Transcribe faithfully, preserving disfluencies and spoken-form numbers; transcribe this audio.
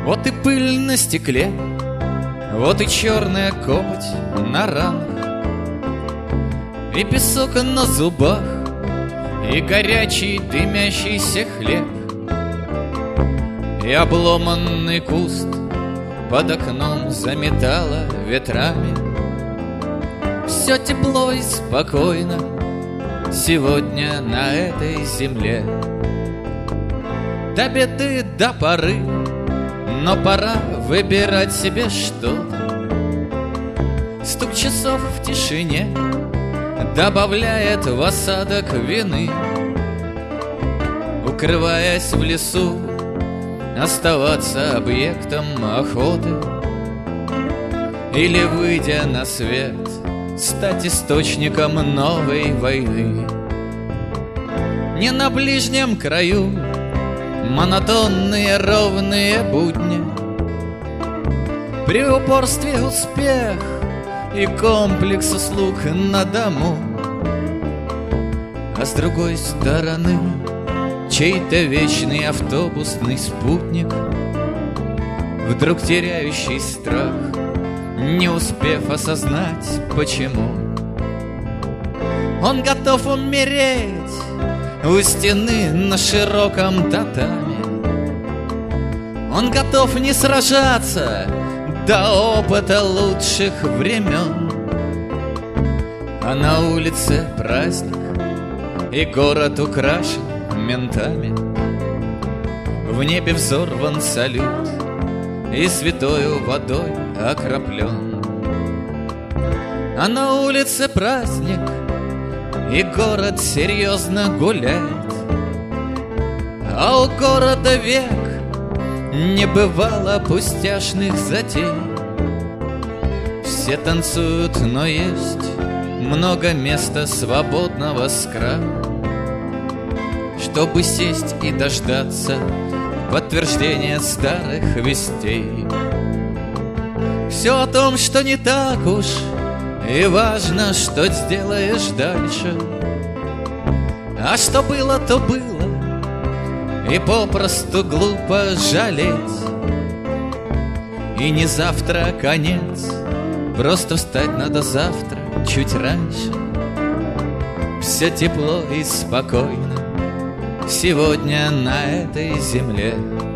Вот и пыль на стекле, вот и черная копоть на ранах, и песок на зубах, и горячий дымящийся хлеб, и обломанный куст под окном заметало ветрами. Все тепло и спокойно сегодня на этой земле. До беды, до поры, но пора выбирать себе что-то. Стук часов в тишине добавляет в осадок вины. Укрываясь в лесу, оставаться объектом охоты, или, выйдя на свет, стать источником новой войны. Не на ближнем краю монотонные ровные будни, при упорстве успех и комплекс услуг на дому. А с другой стороны чей-то вечный автобусный спутник, вдруг теряющий страх, не успев осознать почему. Он готов умереть у стены на широком татами. Он готов не сражаться до опыта лучших времен. А на улице праздник, и город украшен ментами. В небе взорван салют, и святою водой окроплен. А на улице праздник, и город серьезно гуляет. А у города век не бывало пустяшных затей. Все танцуют, но есть много места свободного с краю, чтобы сесть и дождаться подтверждения старых вестей. Все о том, что не так уж и важно, что сделаешь дальше. А что было, то было, и попросту глупо жалеть. И не завтра конец, просто встать надо завтра чуть раньше. Все тепло и спокойно сегодня на этой земле.